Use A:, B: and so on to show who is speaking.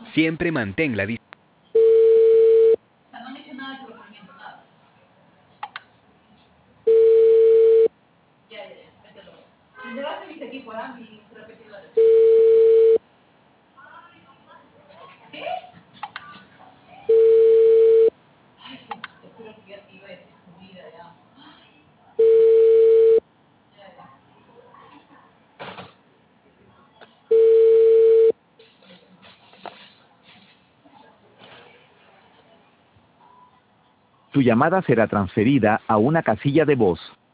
A: Siempre mantén la distancia.
B: Tu llamada será transferida a una casilla de voz.